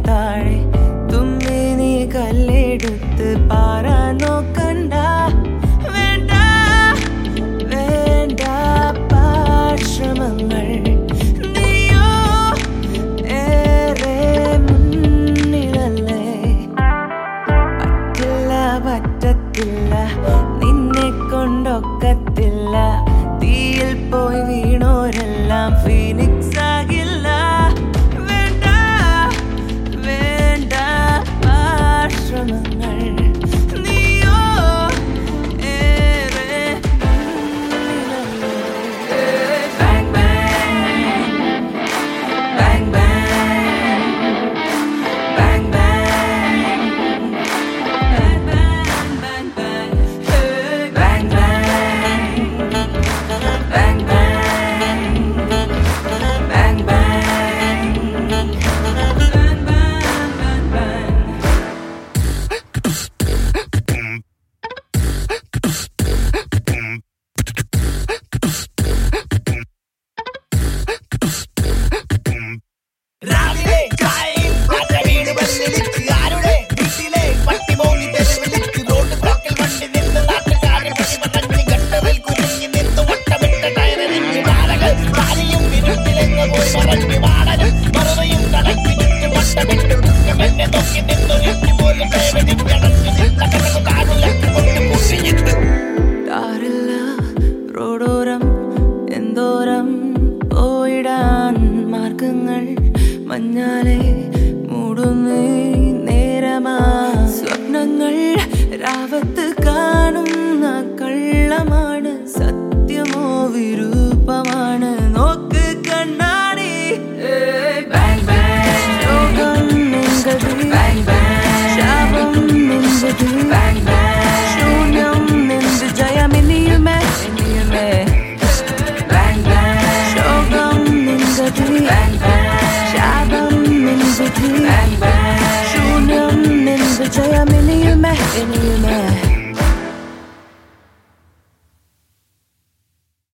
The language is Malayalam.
താഴെ തുമ്മി നീ കല്ലെടുത്ത് പാറാൻ നോക്കണ്ട. വേണ്ട വേണ്ട പാശ്രമങ്ങൾ, നീയോ ഏറെ മുന്നിലല്ലേ. പറ്റില്ല പറ്റത്തില്ല, നിന്നെ കൊണ്ടൊക്കത്തില്ല. തീയിൽ പോയി വീണോരെല്ലാം ഫീനിക്സ് ആകില്ല. വേണ്ട വേണ്ട പാശ്രമങ്ങൾ, നീയോ ഏറെ മുന്നിലല്ലേ. Bang bang bang bang bang bang bang bang bang hey bang bang bang bang bang bang bang bang bang. രാവിലെ ചായയിൽ പാറ്റ വീണ് വെള്ളിലിച്ച് ആരുടെ വീട്ടിലെ പട്ടി മോങ്ങി തെരുവിലിച്ച് റോഡ് ബ്ലോക്കിൽ വണ്ടി നിന്ന് നാട്ടുകാരെ പണിമടഞ്ഞ് ഗട്ടറിൽ കുരുങ്ങി നിന്ന് വട്ടമിട്ട ടയറിഞ്ഞ് നാലകൾ കാലിയും ഇരുട്ടിലെങ്ങ് പോയി മറഞ്ഞ് വാടനും മറുതയും തടക്കി ചുറ്റും വട്ടമിട്ട് എന്നെ നോക്കി നിന്നൊരിഞ്ഞു പോലും പേവനിക്കടഞ്ഞ് നിന്ന കടന്നു കാടുലക്ക് കൊണ്ട് പൂശിയിട്ട് താറില്ല റോഡോരം എന്തോരം പോയിടാൻ മാർഗങ്ങൾ മഞ്ഞാലെ മൂടുന്നേ നേരമാ. സ്വപ്നങ്ങൾ രാവത്ത് കാണുന്ന കള്ളമാണ്, സത്യമോ വിരൂപമാണ്. നോക്ക് കണ്ണാടി. Bang bang ലോകം നിൻകതി, Bang bang ശാപം നിൻകതി, Bang bang ശൂന്യം നിന്റെ ജയമിനിയുമേ ഇനിയുമേ. Bang bang ലോകം നിൻകതി, Bang bang ശാപം നിൻകതി, Bang bang ശൂന്യം നിന്റെ ജയമിനിയുമേ ഇനിയുമേ.